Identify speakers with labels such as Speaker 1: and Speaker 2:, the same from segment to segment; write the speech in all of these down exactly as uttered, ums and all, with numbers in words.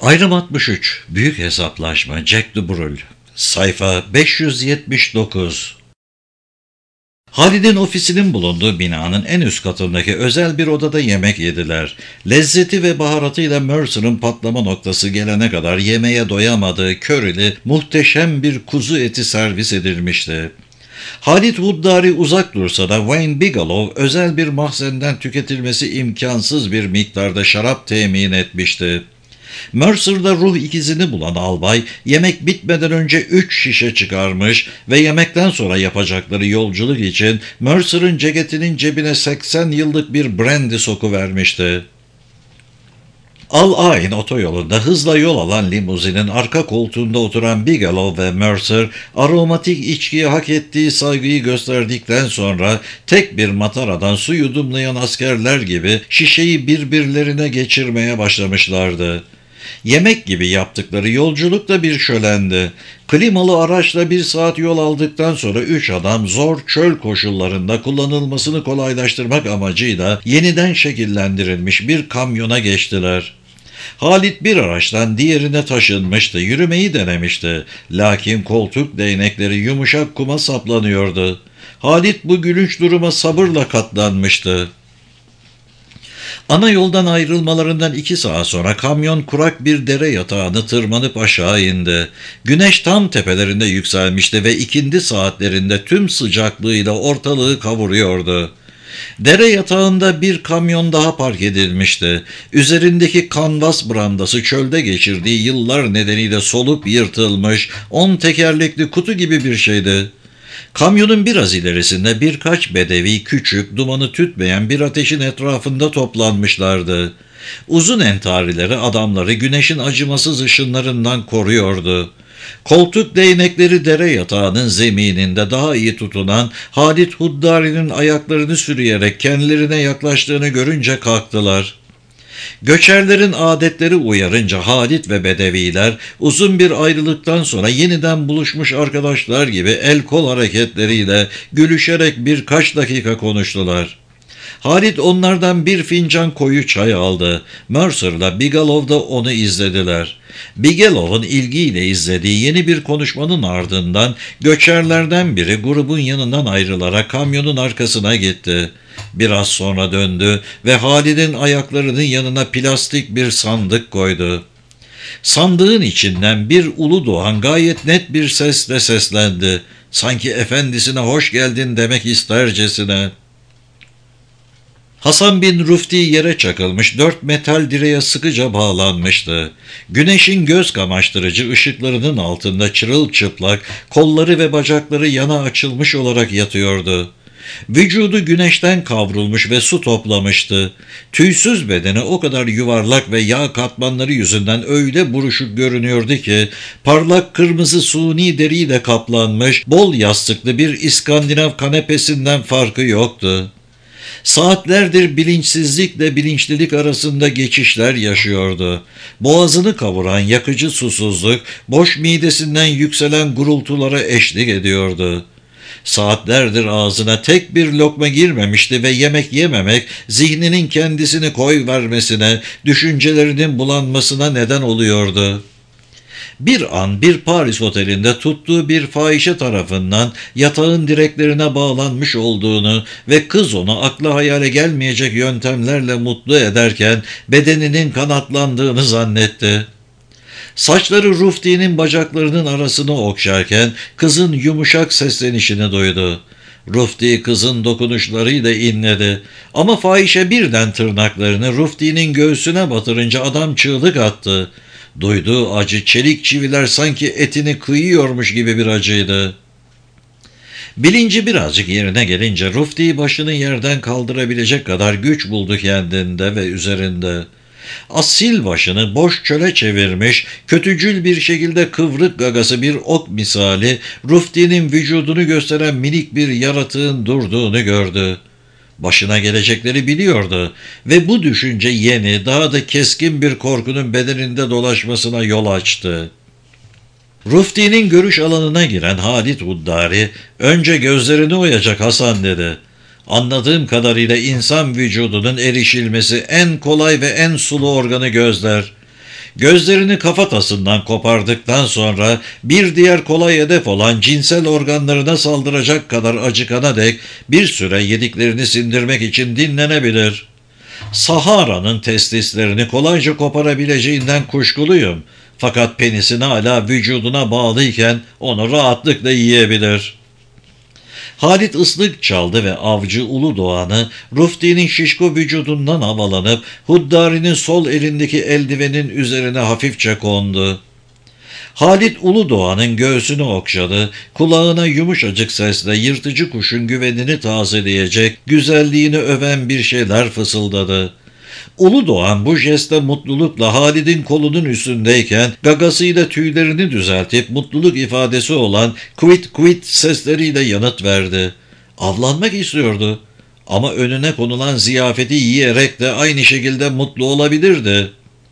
Speaker 1: Ayrım altmış üç. Büyük Hesaplaşma. Jack de Brul. Sayfa beş yüz yetmiş dokuz. Halid'in ofisinin bulunduğu binanın en üst katındaki özel bir odada yemek yediler. Lezzeti ve baharatıyla Mercer'ın patlama noktası gelene kadar yemeğe doyamadığı körili muhteşem bir kuzu eti servis edilmişti. Halid Huddari uzak dursa da Wayne Bigelow özel bir mahzenden tüketilmesi imkansız bir miktarda şarap temin etmişti. Mercer'da ruh ikizini bulan albay, yemek bitmeden önce üç şişe çıkarmış ve yemekten sonra yapacakları yolculuk için Mercer'ın ceketinin cebine seksen yıllık bir brandy sokuvermişti. Al Ain otoyolunda hızla yol alan limuzinin arka koltuğunda oturan Bigelow ve Mercer, aromatik içkiye hak ettiği saygıyı gösterdikten sonra tek bir mataradan su yudumlayan askerler gibi şişeyi birbirlerine geçirmeye başlamışlardı. Yemek gibi yaptıkları yolculuk da bir şölendi. Klimalı araçla bir saat yol aldıktan sonra üç adam zor çöl koşullarında kullanılmasını kolaylaştırmak amacıyla yeniden şekillendirilmiş bir kamyona geçtiler. Halit bir araçtan diğerine taşınmıştı, yürümeyi denemişti. Lakin koltuk değnekleri yumuşak kuma saplanıyordu. Halit bu gülünç duruma sabırla katlanmıştı. Ana yoldan ayrılmalarından iki saat sonra kamyon kurak bir dere yatağını tırmanıp aşağı indi. Güneş tam tepelerinde yükselmişti ve ikindi saatlerinde tüm sıcaklığıyla ortalığı kavuruyordu. Dere yatağında bir kamyon daha park edilmişti. Üzerindeki kanvas brandası çölde geçirdiği yıllar nedeniyle solup yırtılmış, on tekerlekli kutu gibi bir şeydi. Kamyonun biraz ilerisinde birkaç bedevi küçük, dumanı tütmeyen bir ateşin etrafında toplanmışlardı. Uzun entarileri adamları güneşin acımasız ışınlarından koruyordu. Koltuk değnekleri dere yatağının zemininde daha iyi tutunan Halit Huddari'nin ayaklarını sürüyerek kendilerine yaklaştığını görünce kalktılar. Göçerlerin adetleri uyarınca Halit ve Bedeviler uzun bir ayrılıktan sonra yeniden buluşmuş arkadaşlar gibi el kol hareketleriyle gülüşerek birkaç dakika konuştular. Halit onlardan bir fincan koyu çay aldı. Mercer'la Bigelow da onu izlediler. Bigelow'un ilgiyle izlediği yeni bir konuşmanın ardından göçerlerden biri grubun yanından ayrılarak kamyonun arkasına gitti. Biraz sonra döndü ve Halid'in ayaklarının yanına plastik bir sandık koydu. Sandığın içinden bir ulu doğan gayet net bir sesle seslendi. Sanki efendisine hoş geldin demek istercesine. Hasan bin Rufti yere çakılmış dört metal direğe sıkıca bağlanmıştı. Güneşin göz kamaştırıcı ışıklarının altında çırılçıplak, kolları ve bacakları yana açılmış olarak yatıyordu. Vücudu güneşten kavrulmuş ve su toplamıştı. Tüysüz bedeni o kadar yuvarlak ve yağ katmanları yüzünden öyle buruşuk görünüyordu ki, parlak kırmızı suni deriyle kaplanmış, bol yastıklı bir İskandinav kanepesinden farkı yoktu. Saatlerdir bilinçsizlikle bilinçlilik arasında geçişler yaşıyordu. Boğazını kavuran yakıcı susuzluk, boş midesinden yükselen gurultulara eşlik ediyordu. Saatlerdir ağzına tek bir lokma girmemişti ve yemek yememek zihninin kendisini koyvermesine, düşüncelerinin bulanmasına neden oluyordu. Bir an bir Paris otelinde tuttuğu bir fahişe tarafından yatağın direklerine bağlanmış olduğunu ve kız onu akla hayale gelmeyecek yöntemlerle mutlu ederken bedeninin kanatlandığını zannetti. Saçları Rufti'nin bacaklarının arasını okşarken kızın yumuşak seslenişini duydu. Rufti kızın dokunuşlarıyla inledi. Ama fahişe birden tırnaklarını Rufti'nin göğsüne batırınca adam çığlık attı. Duyduğu acı çelik çiviler sanki etini kıyıyormuş gibi bir acıydı. Bilinci birazcık yerine gelince Rufti başını yerden kaldırabilecek kadar güç buldu kendinde ve üzerinde. Asil başını boş çöle çevirmiş, kötücül bir şekilde kıvrık gagası bir ok misali Rufti'nin vücudunu gösteren minik bir yaratığın durduğunu gördü. Başına gelecekleri biliyordu ve bu düşünce yeni, daha da keskin bir korkunun bedeninde dolaşmasına yol açtı. Rufti'nin görüş alanına giren Halit Huddari, "Önce gözlerini oyacak Hasan," dedi. "Anladığım kadarıyla insan vücudunun erişilmesi en kolay ve en sulu organı gözler. Gözlerini kafatasından kopardıktan sonra bir diğer kolay hedef olan cinsel organlarına saldıracak kadar acıkana dek bir süre yediklerini sindirmek için dinlenebilir. Sahara'nın testislerini kolayca koparabileceğinden kuşkuluyum. Fakat penisin hala vücuduna bağlıyken onu rahatlıkla yiyebilir. Halit ıslık çaldı ve avcı Uludoğan'ı Rufti'nin şişko vücudundan havalanıp Huddari'nin sol elindeki eldivenin üzerine hafifçe kondu. Halit Uludoğan'ın göğsünü okşadı, kulağına yumuşacık sesle yırtıcı kuşun güvenini tazeleyecek, güzelliğini öven bir şeyler fısıldadı. Uludoğan bu jeste mutlulukla Halid'in kolunun üstündeyken gagasıyla tüylerini düzeltip mutluluk ifadesi olan kvit kvit sesleriyle yanıt verdi. Avlanmak istiyordu ama önüne konulan ziyafeti yiyerek de aynı şekilde mutlu olabilirdi.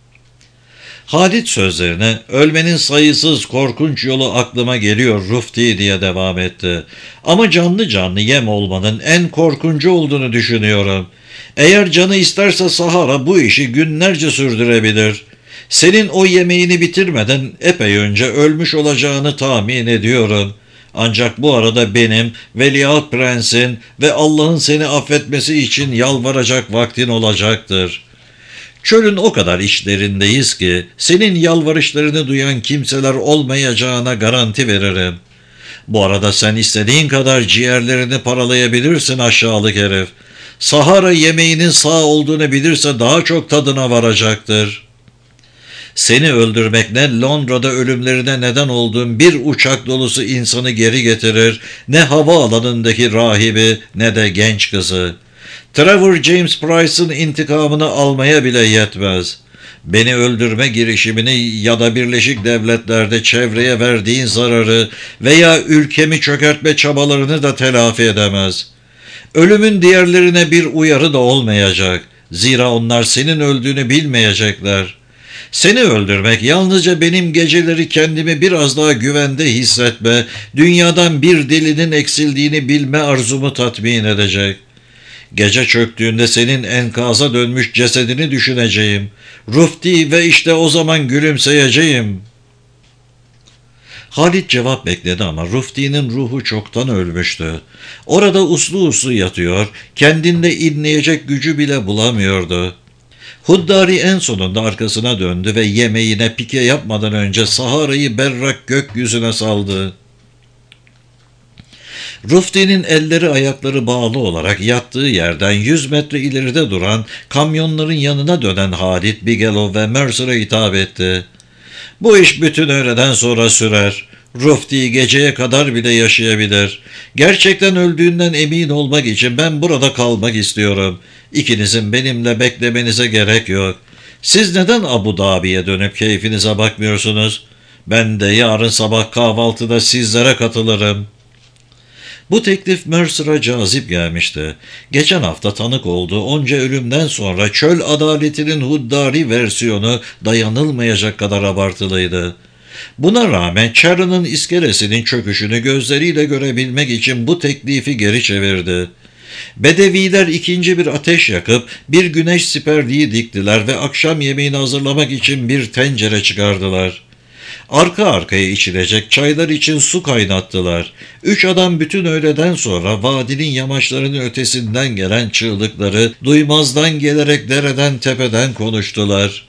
Speaker 1: Halit sözlerine ölmenin sayısız korkunç yolu aklıma geliyor Rufti diye devam etti. Ama canlı canlı yem olmanın en korkuncu olduğunu düşünüyorum. Eğer canı isterse Sahara bu işi günlerce sürdürebilir. Senin o yemeğini bitirmeden epey önce ölmüş olacağını tahmin ediyorum. Ancak bu arada benim, Veliaht Prens'in ve Allah'ın seni affetmesi için yalvaracak vaktin olacaktır. Çölün o kadar içlerindeyiz ki senin yalvarışlarını duyan kimseler olmayacağına garanti veririm. Bu arada sen istediğin kadar ciğerlerini paralayabilirsin aşağılık herif. Sahara yemeğinin sağ olduğunu bilirse daha çok tadına varacaktır. Seni öldürmek ne Londra'da ölümlerine neden olduğum bir uçak dolusu insanı geri getirir, ne havaalanındaki rahibi ne de genç kızı. Trevor James Price'ın intikamını almaya bile yetmez. Beni öldürme girişimini ya da Birleşik Devletler'de çevreye verdiğin zararı veya ülkemi çökertme çabalarını da telafi edemez. Ölümün diğerlerine bir uyarı da olmayacak. Zira onlar senin öldüğünü bilmeyecekler. Seni öldürmek yalnızca benim geceleri kendimi biraz daha güvende hissetme, dünyadan bir delinin eksildiğini bilme arzumu tatmin edecek. Gece çöktüğünde senin enkaza dönmüş cesedini düşüneceğim. Rufti ve işte o zaman gülümseyeceğim. Halit cevap bekledi ama Rufti'nin ruhu çoktan ölmüştü. Orada uslu uslu yatıyor, kendinde inleyecek gücü bile bulamıyordu. Huddari en sonunda arkasına döndü ve yemeğine pike yapmadan önce Sahara'yı berrak gökyüzüne saldı. Rufti'nin elleri ayakları bağlı olarak yattığı yerden yüz metre ileride duran kamyonların yanına dönen Halit, Bigelow ve Mercer'a hitap etti. Bu iş bütün öğleden sonra sürer. Rufti geceye kadar bile yaşayabilir. Gerçekten öldüğünden emin olmak için ben burada kalmak istiyorum. İkinizin benimle beklemenize gerek yok. Siz neden Abu Dhabi'ye dönüp keyfinize bakmıyorsunuz? Ben de yarın sabah kahvaltıda sizlere katılırım. Bu teklif Mercer'a cazip gelmişti. Geçen hafta tanık olduğu onca ölümden sonra çöl adaletinin Huddari versiyonu dayanılmayacak kadar abartılıydı. Buna rağmen Charon'ın iskelesinin çöküşünü gözleriyle görebilmek için bu teklifi geri çevirdi. Bedeviler ikinci bir ateş yakıp bir güneş siperliği diktiler ve akşam yemeğini hazırlamak için bir tencere çıkardılar. Arka arkaya içilecek çaylar için su kaynattılar. Üç adam bütün öğleden sonra vadinin yamaçlarının ötesinden gelen çığlıkları duymazdan gelerek dereden tepeden konuştular.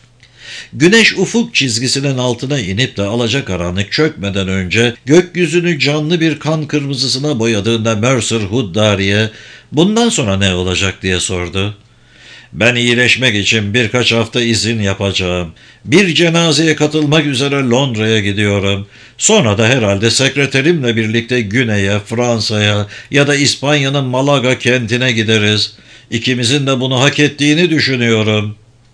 Speaker 1: Güneş ufuk çizgisinin altına inip de alacakaranlık çökmeden önce gökyüzünü canlı bir kan kırmızısına boyadığında Mercer Huddari'ye "Bundan sonra ne olacak?" diye sordu. "Ben iyileşmek için birkaç hafta izin yapacağım. Bir cenazeye katılmak üzere Londra'ya gidiyorum. Sonra da herhalde sekreterimle birlikte Güney'e, Fransa'ya ya da İspanya'nın Malaga kentine gideriz. İkimizin de bunu hak ettiğini düşünüyorum."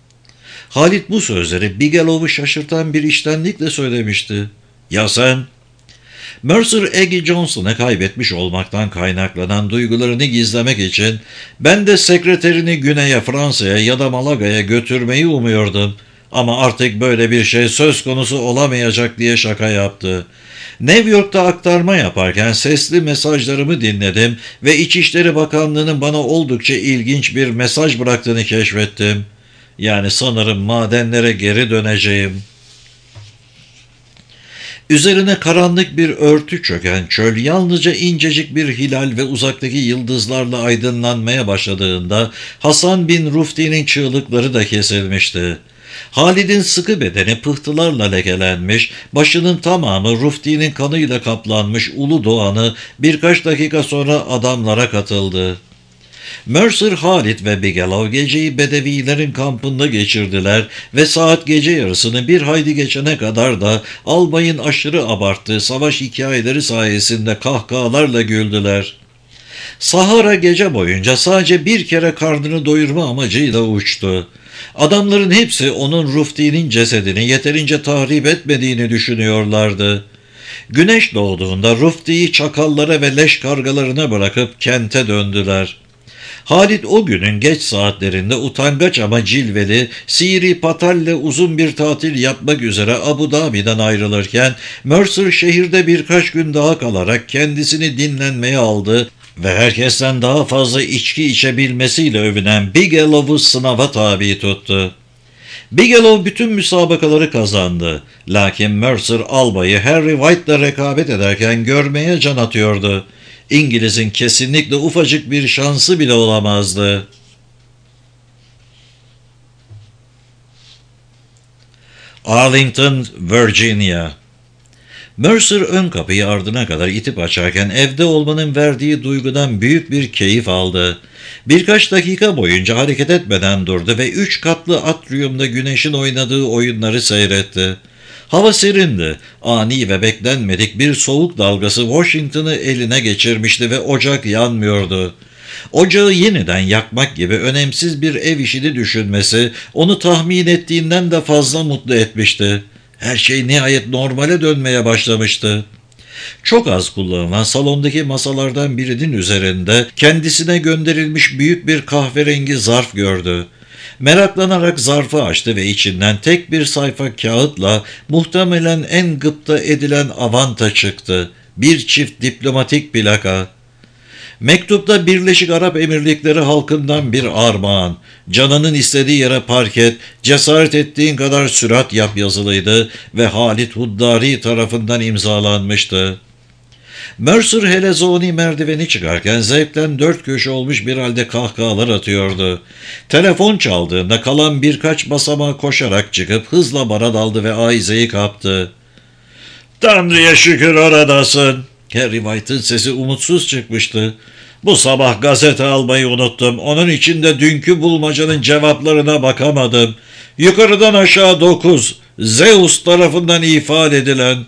Speaker 1: Halit bu sözleri Bigelow'u şaşırtan bir içtenlikle söylemişti. "Ya sen?" Mercer, Aggie Johnson'ı kaybetmiş olmaktan kaynaklanan duygularını gizlemek için "Ben de sekreterini Güney'e, Fransa'ya ya da Malaga'ya götürmeyi umuyordum. Ama artık böyle bir şey söz konusu olamayacak" diye şaka yaptı. "New York'ta aktarma yaparken sesli mesajlarımı dinledim ve İçişleri Bakanlığı'nın bana oldukça ilginç bir mesaj bıraktığını keşfettim. Yani sanırım madenlere geri döneceğim. Üzerine karanlık bir örtü çöken çöl yalnızca incecik bir hilal ve uzaktaki yıldızlarla aydınlanmaya başladığında Hasan bin Rufti'nin çığlıkları da kesilmişti. Halid'in sıkı bedeni pıhtılarla lekelenmiş, başının tamamı Rufti'nin kanıyla kaplanmış Ulu Doğan'ı birkaç dakika sonra adamlara katıldı. Mercer, Halit ve Bigelow geceyi Bedevilerin kampında geçirdiler ve saat gece yarısını bir hayli geçene kadar da albayın aşırı abarttığı savaş hikayeleri sayesinde kahkahalarla güldüler. Sahara gece boyunca sadece bir kere karnını doyurma amacıyla uçtu. Adamların hepsi onun Rufti'nin cesedini yeterince tahrip etmediğini düşünüyorlardı. Güneş doğduğunda Rufti'yi çakallara ve leş kargalarına bırakıp kente döndüler. Halit o günün geç saatlerinde utangaç ama cilveli Siri Patal'le uzun bir tatil yapmak üzere Abu Dhabi'den ayrılırken Mercer şehirde birkaç gün daha kalarak kendisini dinlenmeye aldı ve herkesten daha fazla içki içebilmesiyle övünen Bigelow'u sınava tabi tuttu. Bigelow bütün müsabakaları kazandı. Lakin Mercer albayı Harry White'la rekabet ederken görmeye can atıyordu. İngiliz'in kesinlikle ufacık bir şansı bile olamazdı. Arlington, Virginia. Mercer ön kapıyı ardına kadar itip açarken evde olmanın verdiği duygudan büyük bir keyif aldı. Birkaç dakika boyunca hareket etmeden durdu ve üç katlı atriumda güneşin oynadığı oyunları seyretti. Hava serindi. Ani ve beklenmedik bir soğuk dalgası Washington'ı eline geçirmişti ve ocak yanmıyordu. Ocağı yeniden yakmak gibi önemsiz bir ev işini düşünmesi onu tahmin ettiğinden de fazla mutlu etmişti. Her şey nihayet normale dönmeye başlamıştı. Çok az kullanılan salondaki masalardan birinin üzerinde kendisine gönderilmiş büyük bir kahverengi zarf gördü. Meraklanarak zarfı açtı ve içinden tek bir sayfa kağıtla muhtemelen en gıpta edilen avanta çıktı. Bir çift diplomatik plaka. Mektupta Birleşik Arap Emirlikleri halkından bir armağan, canının istediği yere park et, cesaret ettiğin kadar sürat yap yazılıydı ve Halit Huddari tarafından imzalanmıştı. Mercer Helezoni merdiveni çıkarken zevkten dört köşe olmuş bir halde kahkahalar atıyordu. Telefon çaldığında kalan birkaç basamağa koşarak çıkıp hızla bara daldı ve aizeyi kaptı. "Tanrı'ya şükür oradasın." Harry White'ın sesi umutsuz çıkmıştı. "Bu sabah gazete almayı unuttum. Onun için de dünkü bulmacanın cevaplarına bakamadım. Yukarıdan aşağı dokuz. Zeus tarafından ifade edilen."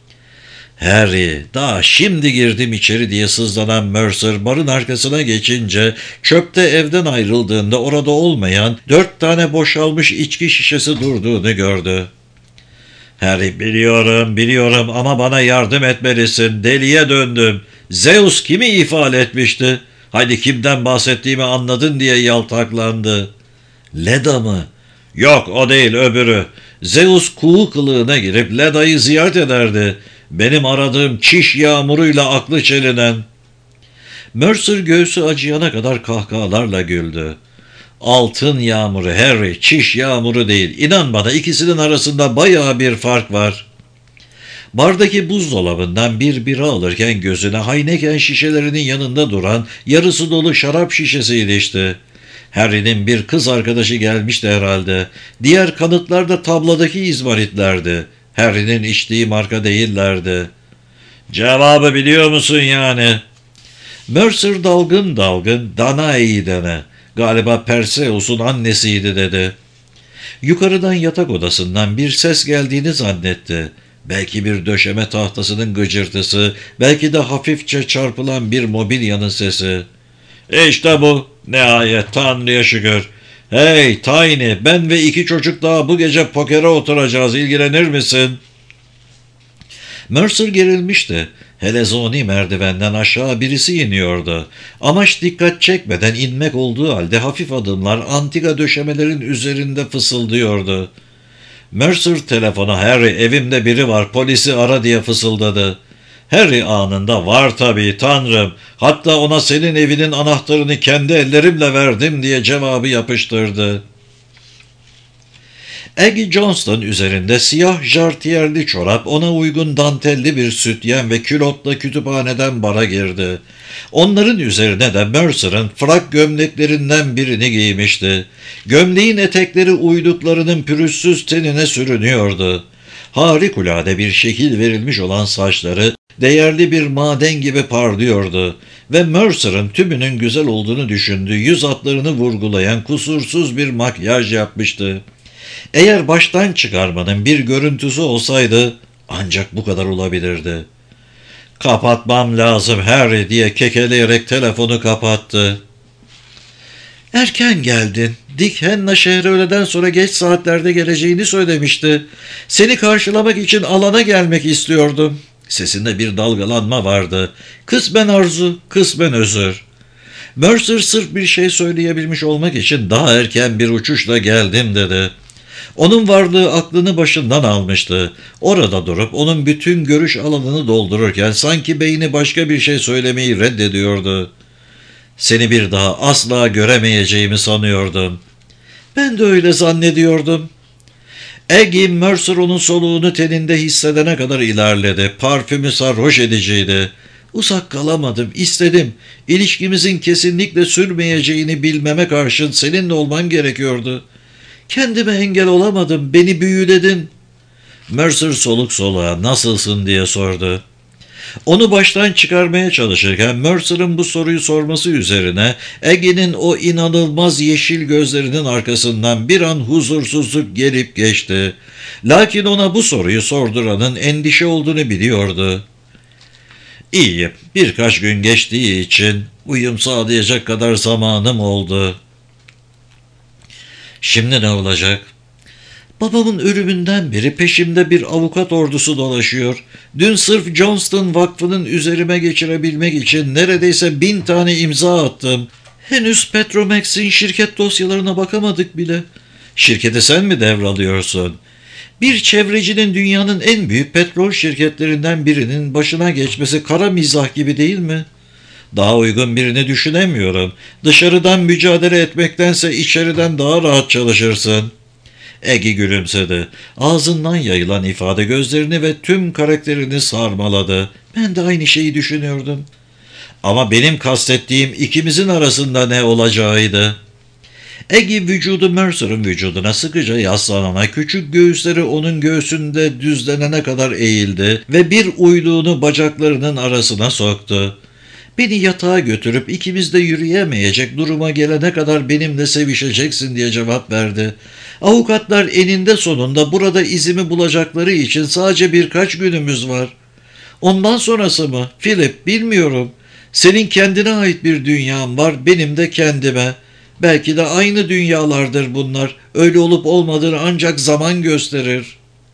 Speaker 1: "Harry, daha şimdi girdim içeri," diye sızlanan Mercer barın arkasına geçince çöpte evden ayrıldığında orada olmayan dört tane boşalmış içki şişesi durduğunu gördü. "Harry, biliyorum biliyorum ama bana yardım etmelisin. Deliye döndüm. Zeus kimi ifade etmişti? Hadi kimden bahsettiğimi anladın," diye yaltaklandı. "Leda mı?" "Yok, o değil, öbürü. Zeus kuğu kılığına girip Leda'yı ziyaret ederdi. Benim aradığım çiş yağmuruyla aklı çelinen." Mercer göğsü acıyana kadar kahkahalarla güldü. "Altın yağmuru Harry, çiş yağmuru değil. İnan bana, ikisinin arasında bayağı bir fark var." Bardaki buzdolabından bir bira alırken gözüne Heineken şişelerinin yanında duran yarısı dolu şarap şişesi ilişti. Harry'nin bir kız arkadaşı gelmişti herhalde. Diğer kanıtlar da tabladaki izmaritlerdi. Harry'nin içtiği marka değillerdi. "Cevabı biliyor musun yani?" Mercer dalgın dalgın "Danae'yi dene. Galiba Perseus'un annesiydi," dedi. Yukarıdan yatak odasından bir ses geldiğini zannetti. Belki bir döşeme tahtasının gıcırtısı, belki de hafifçe çarpılan bir mobilyanın sesi. "İşte bu. Nihayet, Tanrı'ya şükür. Hey Tiny, ben ve iki çocuk daha bu gece pokere oturacağız. İlgilenir misin?" Mercer gerilmişti. Helezoni merdivenden aşağı birisi iniyordu. Amaç dikkat çekmeden inmek olduğu halde hafif adımlar antika döşemelerin üzerinde fısıldıyordu. Mercer telefona "Harry, evimde biri var, polisi ara," diye fısıldadı. Harry anında "Var tabii, Tanrım. Hatta ona senin evinin anahtarını kendi ellerimle verdim," diye cevabı yapıştırdı. Aggie Johnston üzerinde siyah jartiyerli çorap, ona uygun dantelli bir sütyen ve külotla kütüphaneden bara girdi. Onların üzerine de Mercer'ın frak gömleklerinden birini giymişti. Gömleğin etekleri uyduklarının pürüzsüz tenine sürünüyordu. Harikulade bir şekil verilmiş olan saçları değerli bir maden gibi parlıyordu ve Mercer'ın tümünün güzel olduğunu düşündüğü yüz hatlarını vurgulayan kusursuz bir makyaj yapmıştı. Eğer baştan çıkarmanın bir görüntüsü olsaydı ancak bu kadar olabilirdi. "Kapatmam lazım Harry," diye kekeleyerek telefonu kapattı. "Erken geldin. Dick Henna şehre öğleden sonra geç saatlerde geleceğini söylemişti. Seni karşılamak için alana gelmek istiyordum." Sesinde bir dalgalanma vardı. Kısmen arzu, kısmen özür. Mercer sırf bir şey söyleyebilmiş olmak için daha erken bir uçuşla geldim dedi. Onun varlığı aklını başından almıştı. Orada durup onun bütün görüş alanını doldururken sanki beyni başka bir şey söylemeyi reddediyordu. "Seni bir daha asla göremeyeceğimi sanıyordum." "Ben de öyle zannediyordum." Aggie Mercer onun soluğunu teninde hissedene kadar ilerledi. Parfümü sarhoş ediciydi. "Uzak kalamadım, istedim. İlişkimizin kesinlikle sürmeyeceğini bilmeme karşın seninle olman gerekiyordu. Kendime engel olamadım, beni büyüledin." Mercer soluk soluğa "Nasılsın?" diye sordu. Onu baştan çıkarmaya çalışırken Mercer'ın bu soruyu sorması üzerine Aggie'nin o inanılmaz yeşil gözlerinin arkasından bir an huzursuzluk gelip geçti. Lakin ona bu soruyu sorduranın endişe olduğunu biliyordu. "İyiyim. Birkaç gün geçtiği için uyum sağlayacak kadar zamanım oldu." "Şimdi ne olacak?" "Babamın ölümünden beri peşimde bir avukat ordusu dolaşıyor. Dün sırf Johnston Vakfı'nın üzerime geçirebilmek için neredeyse bin tane imza attım. Henüz Petromax'in şirket dosyalarına bakamadık bile." "Şirketi sen mi devralıyorsun?" "Bir çevrecinin dünyanın en büyük petrol şirketlerinden birinin başına geçmesi kara mizah gibi değil mi?" "Daha uygun birini düşünemiyorum. Dışarıdan mücadele etmektense içeriden daha rahat çalışırsın." Aggie gülümsedi. Ağzından yayılan ifade gözlerini ve tüm karakterini sarmaladı. "Ben de aynı şeyi düşünüyordum." "Ama benim kastettiğim ikimizin arasında ne olacağıydı." Aggie vücudu Mercer'ın vücuduna sıkıca yaslanana, küçük göğüsleri onun göğsünde düzlenene kadar eğildi ve bir uyluğunu bacaklarının arasına soktu. "Beni yatağa götürüp ikimiz de yürüyemeyecek duruma gelene kadar benimle sevişeceksin," diye cevap verdi. "Avukatlar eninde sonunda burada izimi bulacakları için sadece birkaç günümüz var." "Ondan sonrası mı? Philip, bilmiyorum. Senin kendine ait bir dünyan var, benim de kendime. Belki de aynı dünyalardır bunlar. Öyle olup olmadığını ancak zaman gösterir."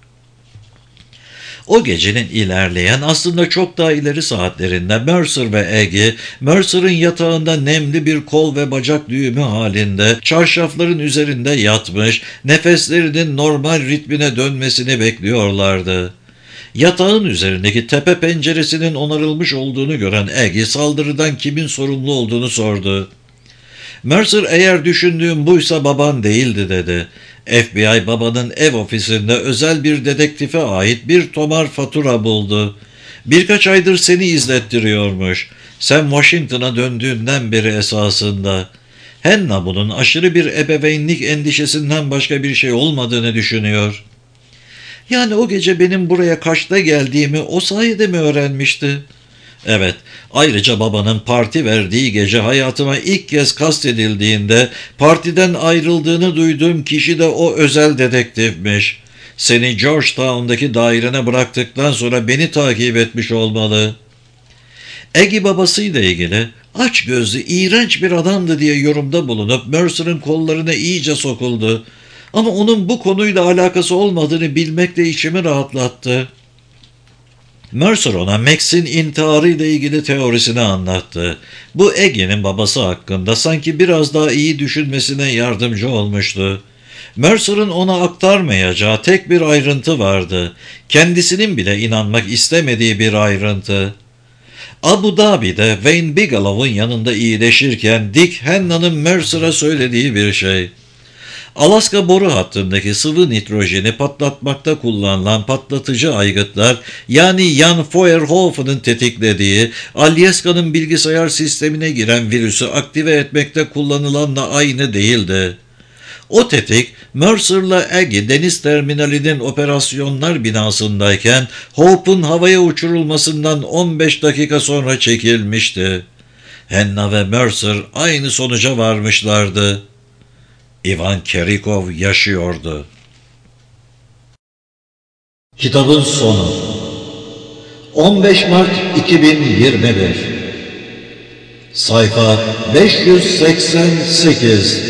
Speaker 1: O gecenin ilerleyen, aslında çok daha ileri saatlerinde Mercer ve Aggie, Mercer'ın yatağında nemli bir kol ve bacak düğümü halinde çarşafların üzerinde yatmış, nefeslerinin normal ritmine dönmesini bekliyorlardı. Yatağın üzerindeki tepe penceresinin onarılmış olduğunu gören Aggie saldırıdan kimin sorumlu olduğunu sordu. Mercer, "Eğer düşündüğüm buysa baban değildi," dedi. F B I babanın ev ofisinde özel bir dedektife ait bir tomar fatura buldu. "Birkaç aydır seni izlettiriyormuş. Sen Washington'a döndüğünden beri esasında." Henna bunun aşırı bir ebeveynlik endişesinden başka bir şey olmadığını düşünüyor. "Yani o gece benim buraya kaçta geldiğimi o sayede mi öğrenmişti?" "Evet, ayrıca babanın parti verdiği gece hayatıma ilk kez kastedildiğinde partiden ayrıldığını duyduğum kişi de o özel dedektifmiş. Seni Georgetown'daki dairene bıraktıktan sonra beni takip etmiş olmalı." Aggie babasıyla ilgili "aç gözlü, iğrenç bir adamdı," diye yorumda bulunup Mercer'ın kollarına iyice sokuldu. Ama onun bu konuyla alakası olmadığını bilmek de içimi rahatlattı. Mercer ona Max'in intiharıyla ilgili teorisini anlattı. Bu Aggie'nin babası hakkında sanki biraz daha iyi düşünmesine yardımcı olmuştu. Mercer'ın ona aktarmayacağı tek bir ayrıntı vardı. Kendisinin bile inanmak istemediği bir ayrıntı. Abu Dhabi'de Wayne Bigelow'un yanında iyileşirken Dick Henna'nın Mercer'a söylediği bir şey. Alaska boru hattındaki sıvı nitrojeni patlatmakta kullanılan patlatıcı aygıtlar, yani Jan Feuerhofen'ın tetiklediği, Alyaska'nın bilgisayar sistemine giren virüsü aktive etmekte kullanılanla aynı değildi. O tetik, Mercer'la Aggie deniz terminalinin operasyonlar binasındayken Hope'un havaya uçurulmasından on beş dakika sonra çekilmişti. Henna ve Mercer aynı sonuca varmışlardı. Ivan Kerikov yaşıyordu. Kitabın sonu on beş Mart iki bin yirmi bir. Sayfa beş yüz seksen sekiz.